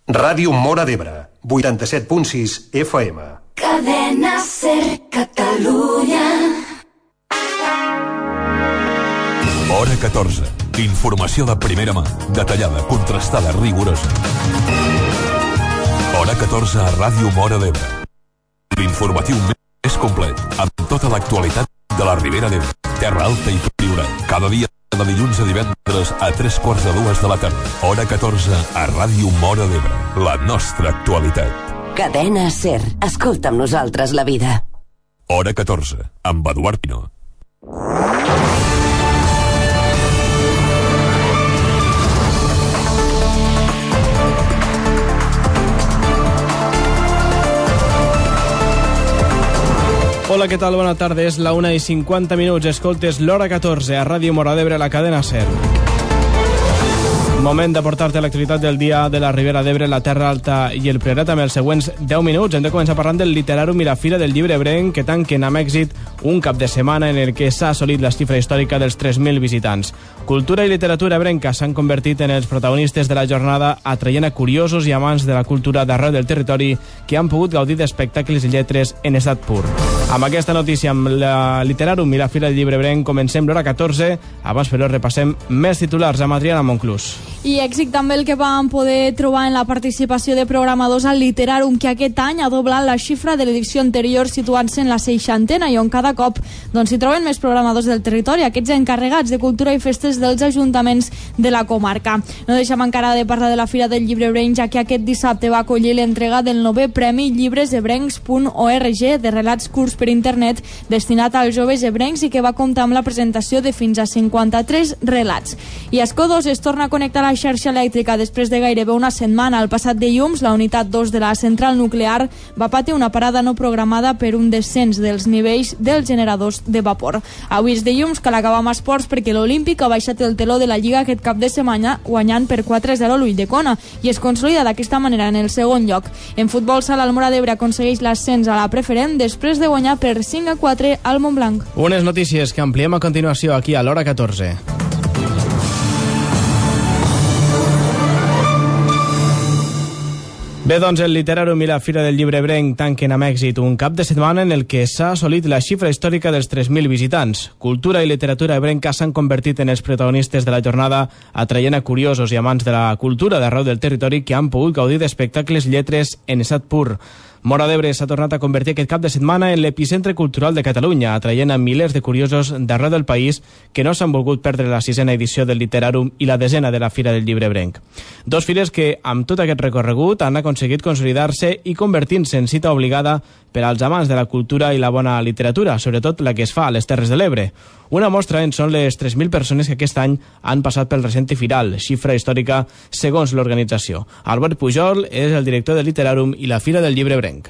Ràdio Móra d'Ebre, 87.6 FM. Cadena Ser Catalunya. Hora 14. Informació de primera mà, detallada, contrastada, rigorosa. Hora 14 a Ràdio Móra d'Ebre. L'informatiu més complet, amb tota l'actualitat de la Ribera d'Ebre, Terra Alta i Priorat. Cada dia de dilluns a divendres a 3:45 de la tarda. Hora 14 a Ràdio Móra d'Ebre. La nostra actualitat. Cadena Ser. Escolta amb nosaltres la vida. Hora 14, amb Eduard Pino. Hola, què tal? Bona tarda. És la 1:50. Escoltes l'Hora 14 a Ràdio Móra d'Ebre, la cadena Ser. Moment de portar-te l'actualitat del dia de la Ribera d'Ebre, la Terra Alta i el Priorat amb els següents 10 minuts. Hem de començar parlant del Literàrum i la Fira del Llibre Ebrenc, que tanquen amb èxit un cap de setmana en el que s'ha assolit la xifra històrica dels 3.000 visitants. Cultura i literatura ebrenca s'han convertit en els protagonistes de la jornada, atraient a curiosos i amants de la cultura d'arreu del territori que han pogut gaudir d'espectacles i lletres en estat pur. Amb aquesta notícia, amb la Literàrum i la Fira del Llibre Ebrenc, comencem l'Hora 14. Abans, però, repassem més titulars amb Adriana Monclús. I èxit també el que vam poder trobar en la participació de programadors al Literàrum, que aquest any ha doblat la xifra de l'edició anterior, situant-se en la 60a, i on cada cop s'hi troben més programadors del territori, aquests encarregats de cultura i festes dels ajuntaments de la comarca. No deixem encara de parlar de la Fira del Llibre Ebrenc, ja que aquest dissabte va acollir l'entrega del 9è Premi llibresebrencs.org de relats curts per internet destinat als joves ebrencs i que va comptar amb la presentació de fins a 53 relats. I Escodos es torna a connectar a la xarxa elèctrica després de gairebé una setmana. El passat dilluns, la unitat 2 de la central nuclear va patir una parada no programada per un descens dels nivells dels generadors de vapor. Avui és dilluns, cal acabar amb esports perquè l'Olímpic ha baixat el teló de la Lliga aquest cap de setmana, guanyant per 4-0 l'Ulldecona i es consolida d'aquesta manera en el segon lloc. En futbol sala, el Móra d'Ebre aconsegueix l'ascens a la preferent després de guanyar per 5-4 al Montblanc. Unes notícies que ampliem a continuació aquí a l'Hora 14. Bé, doncs el Literàrum i la Fira del Llibre Ebrenc tanquen amb èxit un cap de setmana en el que s'ha assolit la xifra històrica dels 3.000 visitants. Cultura i literatura ebrenca s'han convertit en els protagonistes de la jornada, atraient a curiosos i amants de la cultura d'arreu del territori que han pogut gaudir d'espectacles lletres en estat pur. Móra d'Ebre s'ha tornat a convertir aquest cap de setmana en l'epicentre cultural de Catalunya, atraient a milers de curiosos d'arreu del país que no s'han volgut perdre la 6a edició del Literàrum i la 10a de la Fira del Llibre Ebrenc. Dos fires que, amb tot aquest recorregut, han aconseguit consolidar-se i convertint-se en cita obligada per als amants de la cultura i la bona literatura, sobretot la que es fa a les Terres de l'Ebre. Una mostra en són les 3.000 persones que aquest any han passat pel recinte firal, xifra històrica segons l'organització. Albert Pujol és el director del Literàrum i la Fira del Llibre Ebrenc.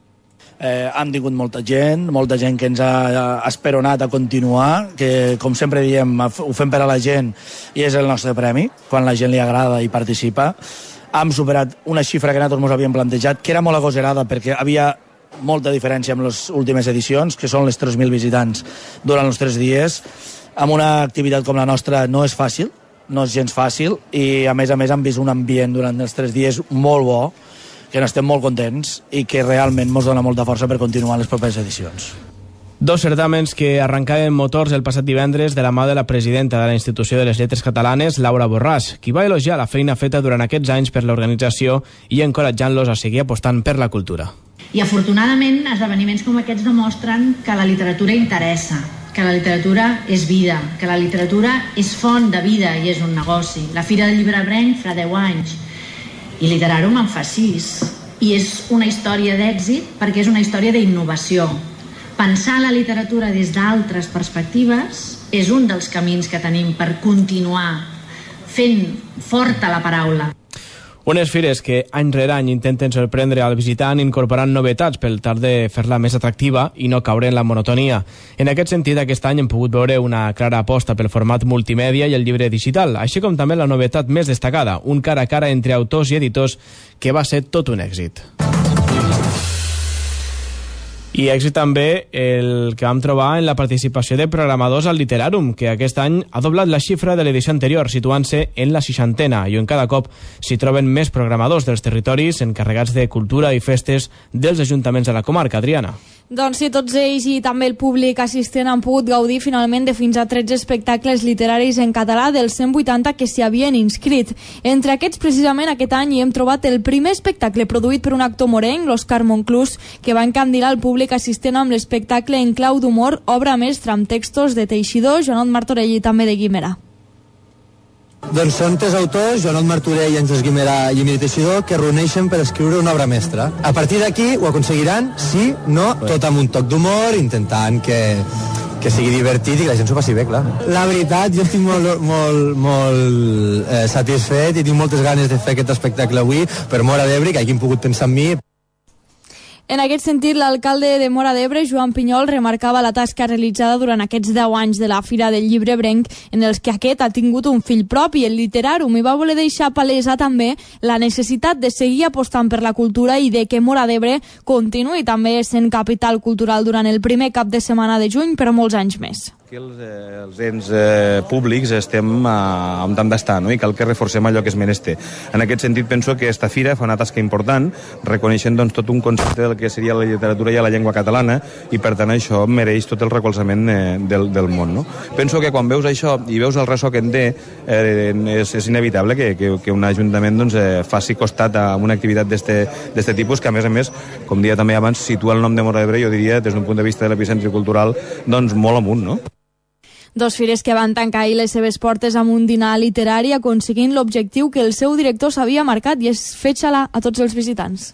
Hem tingut molta gent que ens ha esperonat a continuar, que com sempre diem ho fem per a la gent i és el nostre premi, quan la gent li agrada i participa. Hem superat una xifra que nosaltres ens havíem plantejat, que era molt agosarada perquè havia molta diferència amb les últimes edicions, que són les 3.000 visitants durant els 3 dies. Amb una activitat com la nostra no és fàcil, no és gens fàcil, i a més hem vist un ambient durant els 3 dies molt bo, que n'estem molt contents i que realment ens dona molta força per continuar les properes edicions. Dos certàmens que arrencaven motors el passat divendres de la mà de la presidenta de la Institució de les Lletres Catalanes, Laura Borràs, qui va elogiar la feina feta durant aquests anys per l'organització i encoratjant-los a seguir apostant per la cultura. I afortunadament esdeveniments com aquests demostren que la literatura interessa, que la literatura és vida, que la literatura és font de vida i és un negoci. La Fira del Llibre Ebrenc fa 10 anys i Literàrum en fa 6, i és una història d'èxit perquè és una història d'innovació. Pensar la literatura des d'altres perspectives és un dels camins que tenim per continuar fent forta la paraula. Unes fires que any rere any intenten sorprendre al visitant incorporant novetats per tal de fer-la més atractiva i no caure en la monotonia. En aquest sentit, aquest any hem pogut veure una clara aposta pel format multimèdia i el llibre digital, així com també la novetat més destacada, un cara a cara entre autors i editors que va ser tot un èxit. I èxit també el que vam trobar en la participació de programadors al Literàrum, que aquest any ha doblat la xifra de l'edició anterior, situant-se en la 60a, i on cada cop s'hi troben més programadors dels territoris encarregats de cultura i festes dels ajuntaments de la comarca. Adriana. Doncs sí, tots ells i també el públic assistent han pogut gaudir finalment de fins a 13 espectacles literaris en català dels 180 que s'hi havien inscrit. Entre aquests, precisament aquest any hi hem trobat el primer espectacle produït per un actor morenc, l'Òscar Monclús, que va encandilar el públic assistent amb l'espectacle en clau d'humor, obra mestra amb textos de Teixidor, Joanot Martorell i també de Guimerà. Doncs són tres autors, Joanot Martorell, Àngels Guimerà i Emili Teixidor, que reuneixen per escriure una obra mestra. A partir d'aquí ho aconseguiran, sí, no, tot amb un toc d'humor, intentant que sigui divertit i que la gent s'ho passi bé, clar. La veritat, jo estic molt satisfet i tinc moltes ganes de fer aquest espectacle avui per Móra d'Ebre, que hagin pogut pensar en mi. En aquest sentit, l'alcalde de Móra d'Ebre, Joan Pinyol, remarcava la tasca realitzada durant aquests 10 anys de la Fira del Llibre Ebrenc, en els que aquest ha tingut un fill propi, el Literàrum, i va voler deixar palesa també la necessitat de seguir apostant per la cultura i de que Móra d'Ebre continuï també sent capital cultural durant el primer cap de setmana de juny per molts anys més. Aquí els ens públics estem on hem d'estar, no? I cal que reforcem allò que es menester. En aquest sentit, penso que esta fira fa una tasca important, reconeixent doncs, tot un concepte del que seria la literatura i la llengua catalana, i per tant això mereix tot el recolzament del món. No? Penso que quan veus això i veus el ressò que en té, és inevitable que un ajuntament doncs, faci costat a una activitat d'este tipus, que a més, com dia també abans, situa el nom de Móra d'Ebre, jo diria, des d'un punt de vista de l'epicentri cultural, doncs molt amunt, no? Dos fires que van tancar ahir les seves portes amb un dinar literari aconseguint l'objectiu que el seu director s'havia marcat, i és fer xalar a tots els visitants.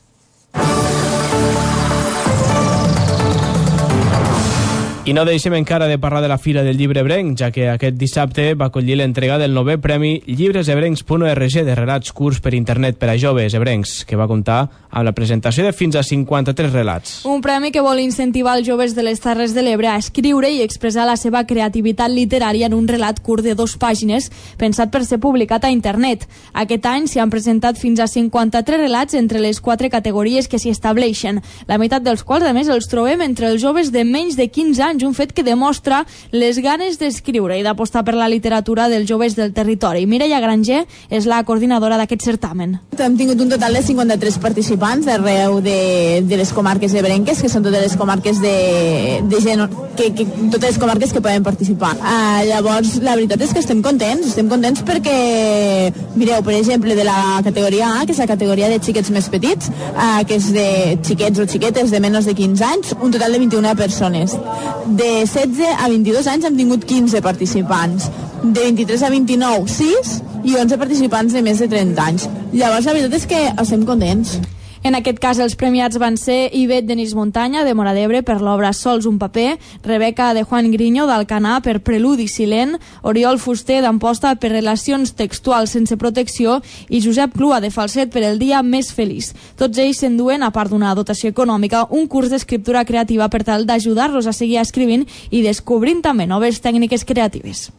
I no deixem encara de parlar de la Fira del Llibre Ebrenc, ja que aquest dissabte va acollir l'entrega del 9è Premi llibresebrencs.org de relats curts per internet per a joves ebrencs, que va comptar amb la presentació de fins a 53 relats. Un premi que vol incentivar els joves de les Terres de l'Ebre a escriure i expressar la seva creativitat literària en un relat curt de 2 pàgines, pensat per ser publicat a internet. Aquest any s'hi han presentat fins a 53 relats entre les 4 categories que s'hi estableixen, la meitat dels quals, a més, els trobem entre els joves de menys de 15 anys, un fet que demostra les ganes d'escriure i d'apostar per la literatura dels joves del territori. Mireia Granger és la coordinadora d'aquest certamen. Hem tingut un total de 53 participants d'arreu de les comarques ebrenques, que són totes les comarques totes les comarques que poden participar. Llavors, la veritat és que estem contents perquè, mireu, per exemple, de la categoria A, que és la categoria de xiquets més petits, que és de xiquets o xiquetes de menys de 15 anys, un total de 21 persones. De 16 a 22 anys hem tingut 15 participants, de 23 a 29, 6, i 11 participants de més de 30 anys. Llavors, la veritat és que estem contents. En aquest cas, els premiats van ser Ivet Denis Montanya, de Móra d'Ebre, per l'obra Sols un paper, Rebeca de Juan Griño, d'Alcanar, per Preludi Silent, Oriol Fuster, d'Amposta, per Relacions textuals sense protecció, i Josep Clua, de Falset, per El dia més feliç. Tots ells s'enduen, a part d'una dotació econòmica, un curs d'escriptura creativa per tal d'ajudar-los a seguir escrivint i descobrint també noves tècniques creatives.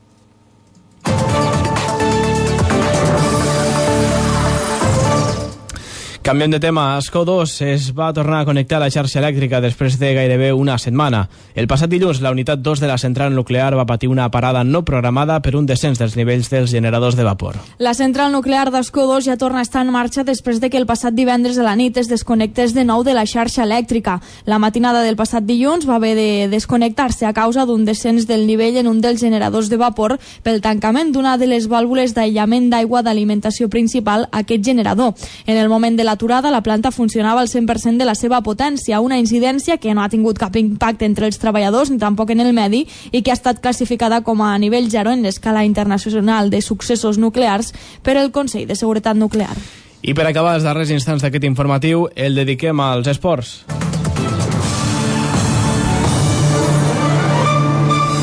Canviem de tema. Ascó 2 es va tornar a connectar a la xarxa elèctrica després de gairebé una setmana. El passat dilluns, la unitat 2 de la central nuclear va patir una parada no programada per un descens dels nivells dels generadors de vapor. La central nuclear d'Ascó 2 ja torna a estar en marxa després de que el passat divendres a la nit es desconnectés de nou de la xarxa elèctrica. La matinada del passat dilluns va haver de desconnectar-se a causa d'un descens del nivell en un dels generadors de vapor pel tancament d'una de les vàlvules d'aïllament d'aigua d'alimentació principal a aquest generador. En el moment de l'aturada, la planta funcionava al 100% de la seva potència, una incidència que no ha tingut cap impacte entre els treballadors ni tampoc en el medi i que ha estat classificada com a nivell 0 en l'escala internacional de successos nuclears per el Consell de Seguretat Nuclear. I per acabar els darrers instants d'aquest informatiu, el dediquem als esports.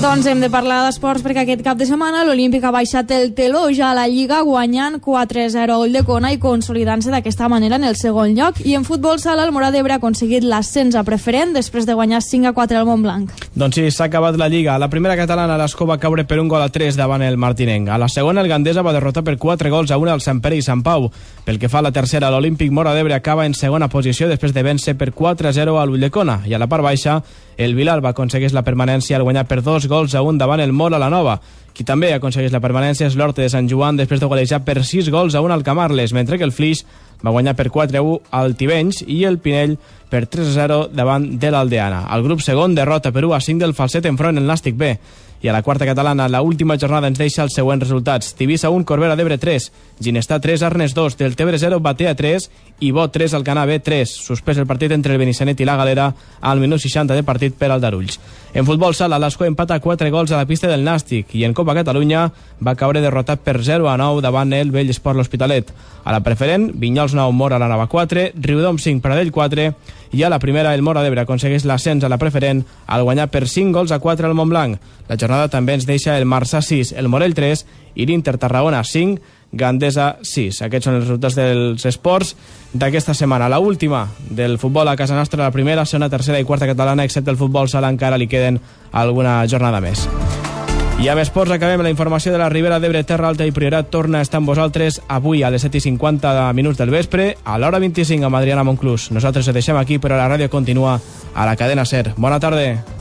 Doncs hem de parlar d'esports perquè aquest cap de setmana l'Olímpic ha baixat el teló ja a la Lliga guanyant 4-0 a Ulldecona i consolidant-se d'aquesta manera en el segon lloc. I en futbol sala el Móra d'Ebre ha aconseguit l'ascens a preferent després de guanyar 5-4 al Montblanc. Doncs sí, s'ha acabat la Lliga. La primera catalana, l'Escó, va caure per 1-3 davant el Martinenc. A la segona, el Gandesa va derrotar per 4-1 al Sant Pere i Sant Pau. Pel que fa a la tercera, l'Olímpic Móra d'Ebre acaba en segona posició després de vèncer per 4-0 a l'Ulldecona. I a la part baixa, el Vilalba aconsegueix la permanència al guanyar per 2-1 davant el Mora la Nova. Qui també aconsegueix la permanència és l'Horta de Sant Joan després de golejar per 6-1 al Camarles, mentre que el Flix va guanyar per 4-1 al Tivenys i el Pinell per 3-0 davant de l'Aldeana. Al grup segon, derrota per 1-5 del Falset enfront el Nàstic B. I a la quarta catalana, la última jornada ens deixa els següents resultats. Tivissa 1, Corbera d'Ebre 3, Ginestar 3, Arnes 2, Deltebre 0, Batea 3 i Bot 3, Alcanar B 3. Suspès el partit entre el Benissanet i la Galera al minut 60 de partit per al Darulls. En futbol sala, l'Escó empata 4 gols a la pista del Nàstic i en Copa Catalunya va caure derrotat per 0-9 davant el Vell Esport l'Hospitalet. A la preferent, Vinyols 9, Mora la Nova 4, Riudom 5, Pradell 4 i a la primera el Móra d'Ebre aconsegueix l'ascens a la preferent al guanyar per 5-4 al Montblanc. La jornada també ens deixa el Marçà 6, el Morell 3 i l'Inter Tarragona 5, Gandesa 6. Aquests són els resultats dels esports d'aquesta setmana. La última del futbol a casa nostra, la primera, segona, tercera i quarta catalana, excepte el futbol sala, encara li queden alguna jornada més. I amb esports acabem la informació de la Ribera d'Ebre, Terra Alta i Priorat. Torna a estar amb vosaltres avui a les 7:50 del vespre, a l'hora 25 amb Adriana Monclús. Nosaltres ho deixem aquí, però la ràdio continua a la cadena SER. Bona tarda.